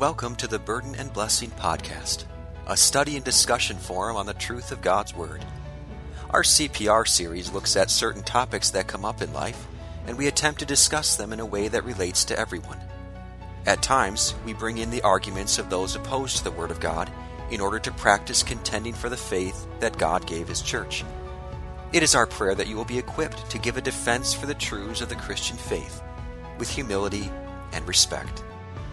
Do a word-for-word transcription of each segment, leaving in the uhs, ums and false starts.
Welcome to the Burden and Blessing Podcast, a study and discussion forum on the truth of God's Word. Our C P R series looks at certain topics that come up in life, and we attempt to discuss them in a way that relates to everyone. At times, we bring in the arguments of those opposed to the Word of God in order to practice contending for the faith that God gave His church. It is our prayer that you will be equipped to give a defense for the truths of the Christian faith with humility and respect.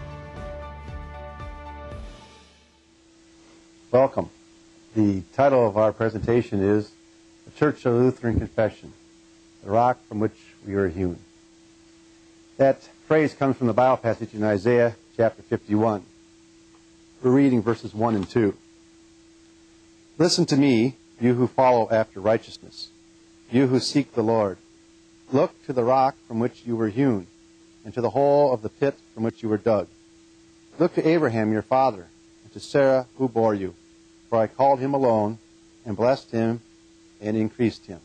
Welcome. The title of our presentation is The Church of the Lutheran Confession, the rock from which we were hewn. That phrase comes from the Bible passage in Isaiah chapter fifty-one. We're reading verses one and two. Listen to me, you who follow after righteousness, you who seek the Lord. Look to the rock from which you were hewn, and to the hole of the pit from which you were dug. Look to Abraham your father, and to Sarah who bore you. For I called him alone, and blessed him, and increased him.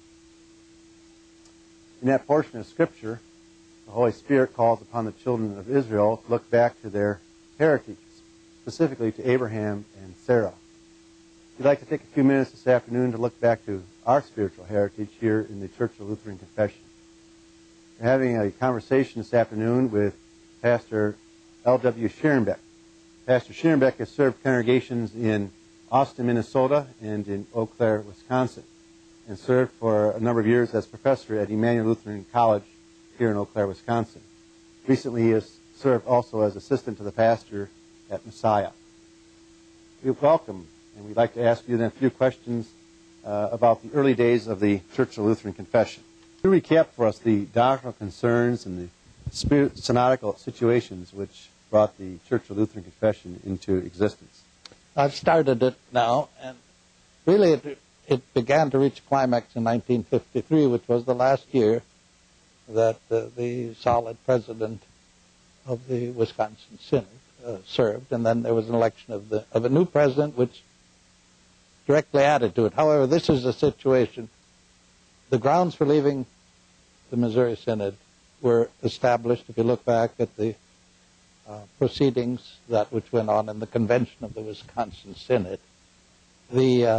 In that portion of Scripture, the Holy Spirit calls upon the children of Israel to look back to their heritage, specifically to Abraham and Sarah. We'd like to take a few minutes this afternoon to look back to our spiritual heritage here in the Church of Lutheran Confession. We're having a conversation this afternoon with Pastor L W Scherenbeck. Pastor Scherenbeck has served congregations in Austin, Minnesota, and in Eau Claire, Wisconsin, and served for a number of years as professor at Emmanuel Lutheran College here in Eau Claire, Wisconsin. Recently, he has served also as assistant to the pastor at Messiah. We welcome, and we'd like to ask you then a few questions uh, about the early days of the Church of Lutheran Confession. Can you recap for us the doctrinal concerns and the spirit synodical situations which brought the Church of Lutheran Confession into existence? I've started it now, and really it, it began to reach climax in nineteen fifty-three, which was the last year that uh, the solid president of the Wisconsin Synod uh, served, and then there was an election of the of a new president, which directly added to it. However, this is a situation. The grounds for leaving the Missouri Synod were established. If you look back at the Uh, proceedings that which went on in the convention of the Wisconsin Synod, the uh,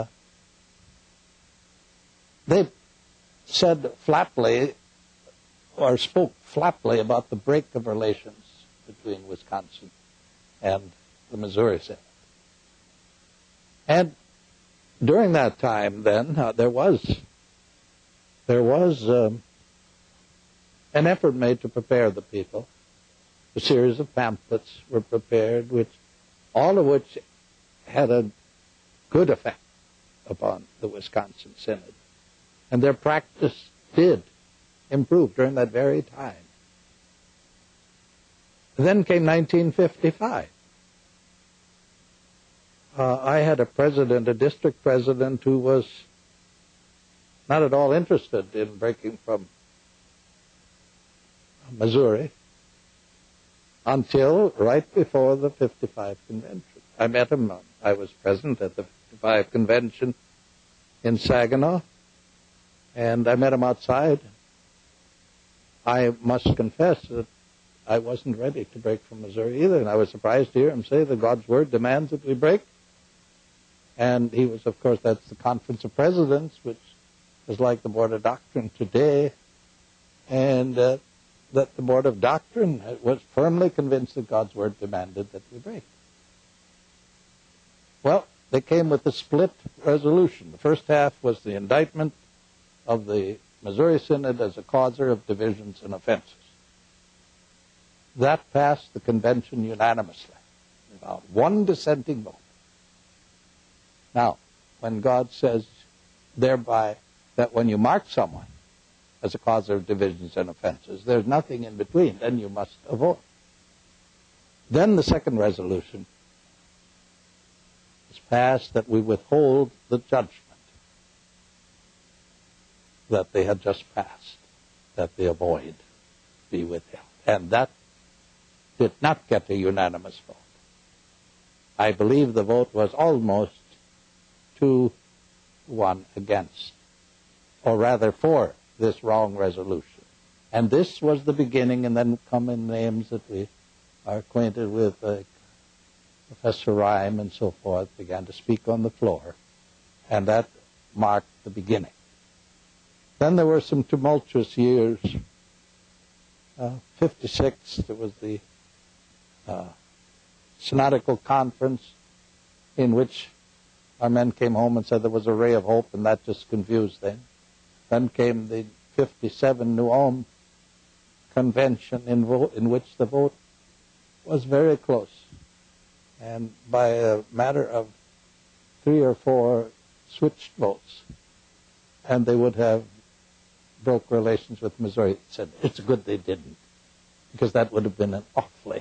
they said flatly or spoke flatly about the break of relations between Wisconsin and the Missouri Synod. And during that time, then uh, there was there was um, an effort made to prepare the people. A series of pamphlets were prepared, which all of which had a good effect upon the Wisconsin Synod. And their practice did improve during that very time. Then came nineteen fifty-five. Uh, I had a president, a district president, who was not at all interested in breaking from Missouri, until right before the fifty-five convention. I met him. I was present at the fifty-five convention in Saginaw, and I met him outside. I must confess that I wasn't ready to break from Missouri either, and I was surprised to hear him say that God's Word demands that we break. And he was, of course, that's the Conference of Presidents, which is like the Board of Doctrine today, and uh, that the Board of Doctrine was firmly convinced that God's Word demanded that we break. Well, they came with a split resolution. The first half was the indictment of the Missouri Synod as a causer of divisions and offenses. That passed the convention unanimously, without one dissenting vote. Now, when God says thereby that when you mark someone as a cause of divisions and offenses, there's nothing in between, then you must avoid. Then the second resolution was passed that we withhold the judgment that they had just passed, that they avoid be withheld. And that did not get a unanimous vote. I believe the vote was almost two to one against, or rather for this wrong resolution. And this was the beginning, and then come in names that we are acquainted with, like Professor Rhyme and so forth began to speak on the floor, and that marked the beginning. Then there were some tumultuous years. Uh, fifty-six, there was the uh, synodical conference in which our men came home and said there was a ray of hope, and that just confused them. Then came the fifty-seven New Ulm convention in, vote, in which the vote was very close. And by a matter of three or four switched votes, and they would have broke relations with Missouri. It said, it's good they didn't, because that would have been an awfully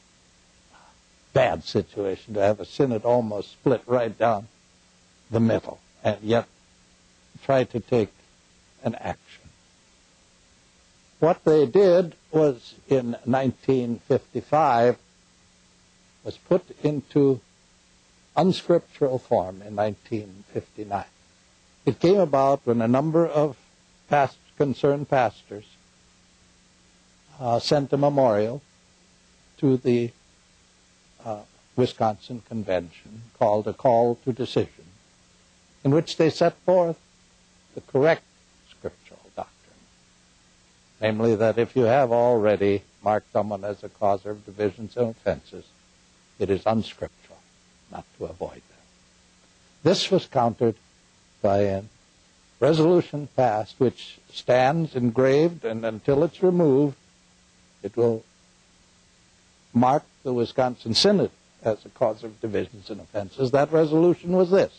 bad situation to have a synod almost split right down the middle, and yet try to take an action. What they did was, in nineteen fifty-five, was put into unscriptural form in nineteen fifty-nine. It came about when a number of past, concerned pastors uh, sent a memorial to the uh, Wisconsin Convention called A Call to Decision, in which they set forth the correct scriptural doctrine, namely that if you have already marked someone as a causer of divisions and offenses, it is unscriptural not to avoid them. This was countered by a resolution passed which stands engraved, and until it's removed, it will mark the Wisconsin Synod as a cause of divisions and offenses. That resolution was this: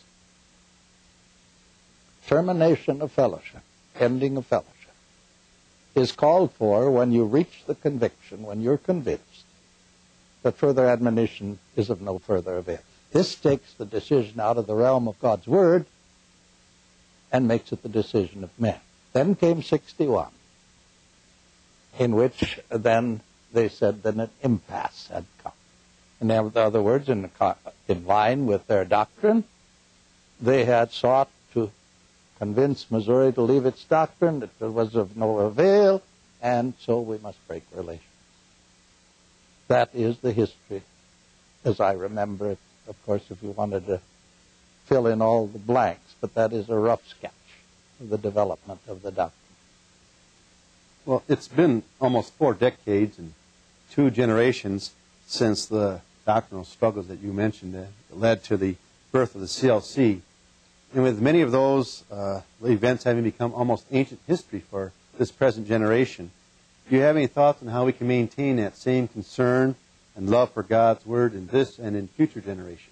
termination of fellowship, ending of fellowship, is called for when you reach the conviction, when you're convinced that further admonition is of no further avail. This takes the decision out of the realm of God's Word and makes it the decision of men. Then came sixty-one, in which then they said that an impasse had come. In other words, in, in line with their doctrine, they had sought to convince Missouri to leave its doctrine, that it was of no avail, and so we must break relations. That is the history, as I remember it. Of course, if you wanted to fill in all the blanks, but that is a rough sketch of the development of the doctrine. Well, it's been almost four decades and two generations since the doctrinal struggles that you mentioned that led to the birth of the C L C. And with many of those uh, events having become almost ancient history for this present generation, do you have any thoughts on how we can maintain that same concern and love for God's Word in this and in future generations?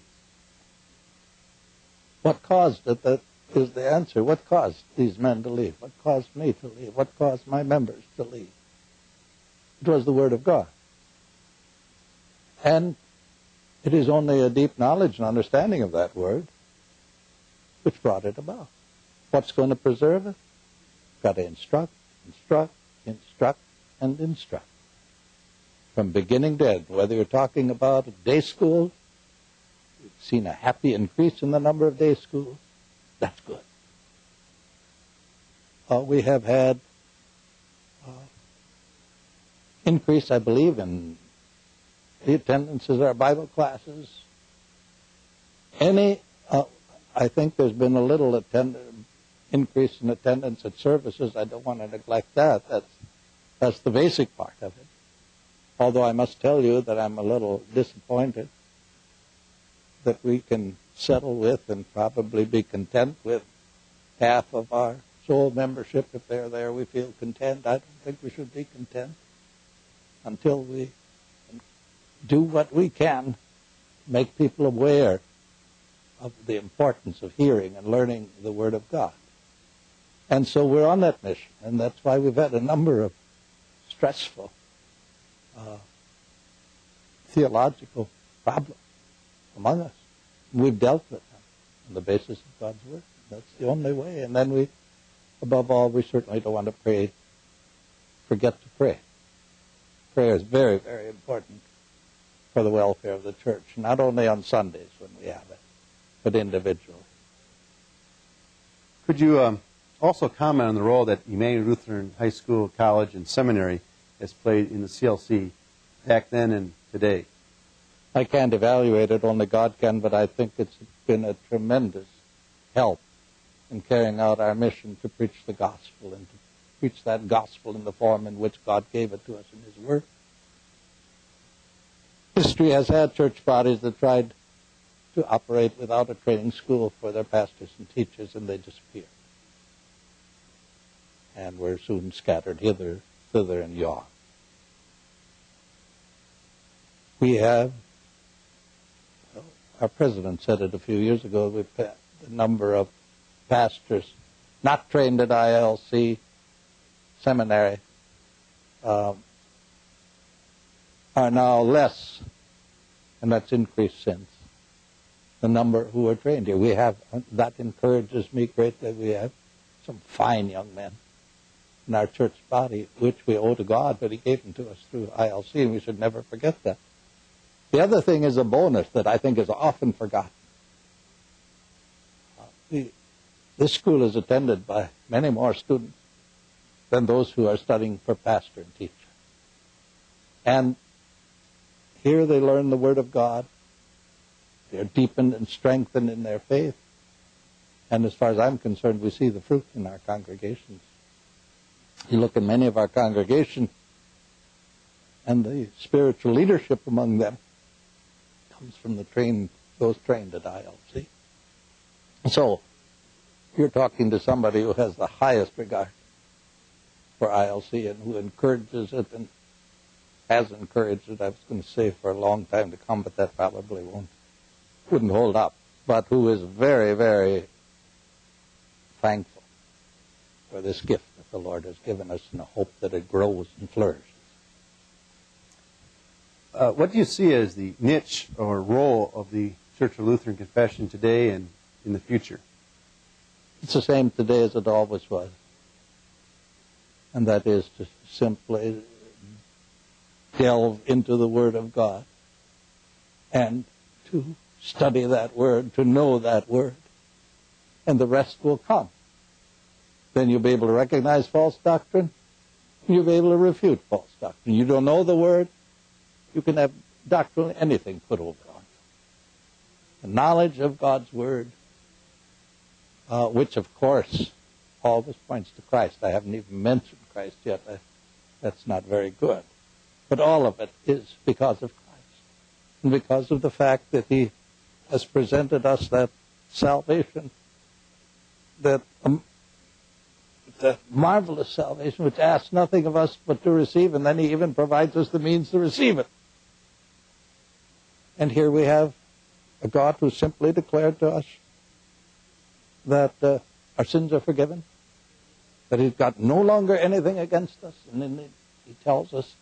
What caused it? That is the answer. What caused these men to leave? What caused me to leave? What caused my members to leave? It was the Word of God. And it is only a deep knowledge and understanding of that Word which brought it about. What's going to preserve it? Got to instruct, instruct, instruct, and instruct. From beginning to end, whether you're talking about day schools, we've seen a happy increase in the number of day schools. That's good. Uh, we have had uh, increase, I believe, in the attendances of our Bible classes. Any, uh, I think there's been a little attend- increase in attendance at services. I don't want to neglect that. That's, that's the basic part of it. Although I must tell you that I'm a little disappointed that we can settle with and probably be content with half of our soul membership. If they're there, we feel content. I don't think we should be content until we do what we can, make people aware of the importance of hearing and learning the Word of God. And so we're on that mission, and that's why we've had a number of stressful uh, theological problems among us. We've dealt with them on the basis of God's Word. That's the only way. And then we, above all, we certainly don't want to pray, forget to pray. Prayer is very, very important for the welfare of the church, not only on Sundays when we have it, but individually. Could you um, also comment on the role that Emmanuel Lutheran High School, College, and Seminary has played in the C L C back then and today? I can't evaluate it, only God can, but I think it's been a tremendous help in carrying out our mission to preach the gospel and to preach that gospel in the form in which God gave it to us in His Word. History has had church bodies that tried to operate without a training school for their pastors and teachers, and they disappeared. And were soon scattered hither, thither, and yon. We have, well, our president said it a few years ago, we've had the number of pastors not trained at I L C seminary um, are now less, and that's increased since, the number who are trained here. We have, that encourages me greatly. We have some fine young men in our church body, which we owe to God, but He gave them to us through I L C, and we should never forget that. The other thing is a bonus that I think is often forgotten. Uh, the, this school is attended by many more students than those who are studying for pastor and teacher. And here they learn the Word of God. They're deepened and strengthened in their faith. And as far as I'm concerned, we see the fruit in our congregations. You look at many of our congregations, and the spiritual leadership among them comes from the trained, those trained at I L C. So, you're talking to somebody who has the highest regard for I L C and who encourages it and has encouraged it, I was going to say, for a long time to come, but that probably won't, wouldn't hold up, but who is very, very thankful for this gift that the Lord has given us and a hope that it grows and flourishes. Uh, what do you see as the niche or role of the Church of Lutheran Confession today and in the future? It's the same today as it always was. And that is to simply delve into the Word of God and to study that Word, to know that Word, and the rest will come. Then you'll be able to recognize false doctrine, and you'll be able to refute false doctrine. You don't know the Word, you can have doctrinally anything put over on you. The knowledge of God's Word, uh, which of course always points to Christ. I haven't even mentioned Christ yet. I, that's not very good. But all of it is because of Christ, and because of the fact that He has presented us that salvation, that, um, that marvelous salvation, which asks nothing of us but to receive, and then He even provides us the means to receive it. And here we have a God who simply declared to us that uh, our sins are forgiven, that He's got no longer anything against us, and then He tells us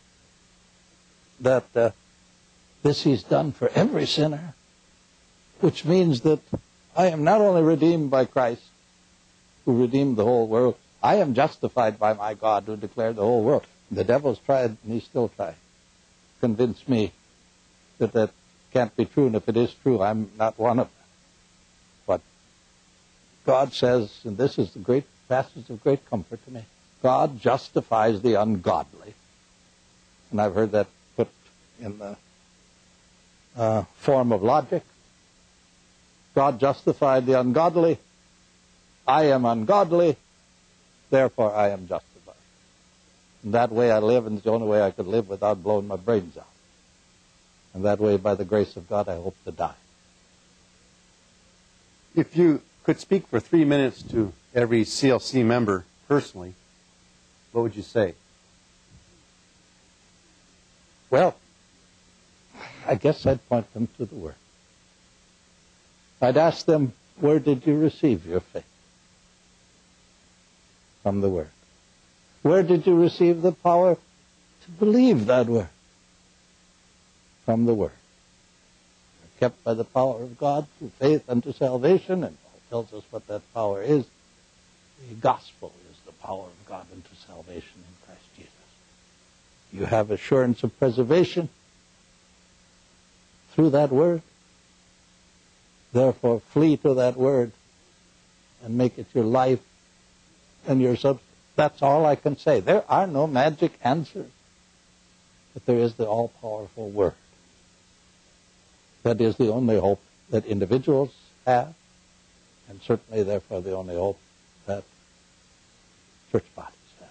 that uh, this He's done for every sinner, which means that I am not only redeemed by Christ, who redeemed the whole world, I am justified by my God, who declared the whole world. The devil's tried, and he's still trying, convince me that that can't be true, and if it is true, I'm not one of them. But God says, and this is the great passage of great comfort to me, God justifies the ungodly. And I've heard that put in the uh, form of logic. God justified the ungodly. I am ungodly, therefore I am justified. And that way I live, and it's the only way I could live without blowing my brains out. And that way, by the grace of God, I hope to die. If you could speak for three minutes to every C L C member personally, what would you say? Well, I guess I'd point them to the Word. I'd ask them, where did you receive your faith? From the Word. Where did you receive the power to believe that Word? From the Word. They're kept by the power of God through faith unto salvation, and Paul tells us what that power is. The gospel is the power of God unto salvation in Christ Jesus. You have assurance of preservation through that Word. Therefore, flee to that Word and make it your life and your substance. That's all I can say. There are no magic answers, but there is the all-powerful Word. That is the only hope that individuals have, and certainly, therefore, the only hope that church bodies have.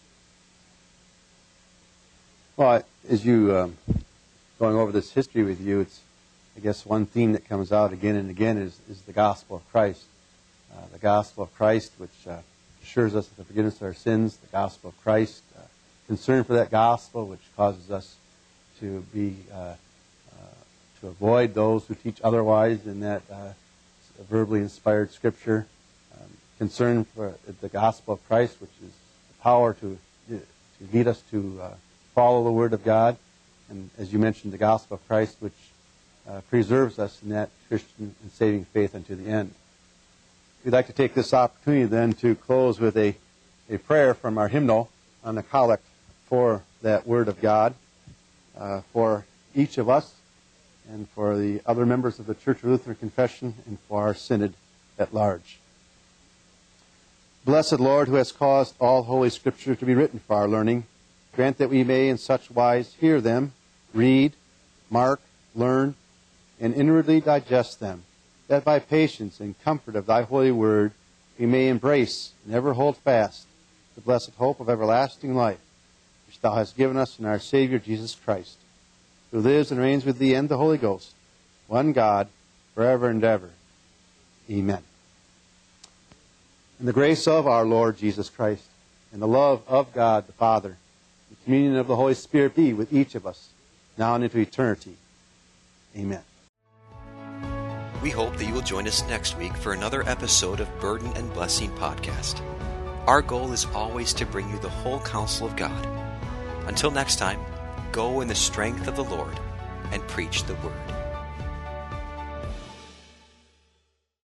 Well, as you, um, going over this history with you, it's, I guess, one theme that comes out again and again is, is the gospel of Christ. Uh, the gospel of Christ, which uh, assures us of the forgiveness of our sins, the gospel of Christ, uh, concern for that gospel, which causes us to be uh, uh, to avoid those who teach otherwise in that uh, verbally inspired Scripture. Um, concern for the gospel of Christ, which is the power to to lead us to uh, follow the Word of God, and as you mentioned, the gospel of Christ, which uh, preserves us in that Christian and saving faith unto the end. We'd like to take this opportunity then to close with a, a prayer from our hymnal on the collect for that Word of God, uh, for each of us and for the other members of the Church of Lutheran Confession and for our synod at large. Blessed Lord, who has caused all Holy Scripture to be written for our learning, grant that we may in such wise hear them, read, mark, learn, and inwardly digest them, that by patience and comfort of thy holy word we may embrace and ever hold fast the blessed hope of everlasting life, which thou hast given us in our Savior Jesus Christ, who lives and reigns with thee and the Holy Ghost, one God, forever and ever. Amen. And the grace of our Lord Jesus Christ, and the love of God the Father, the communion of the Holy Spirit be with each of us, now and into eternity. Amen. We hope that you will join us next week for another episode of Burden and Blessing Podcast. Our goal is always to bring you the whole counsel of God. Until next time, go in the strength of the Lord and preach the Word.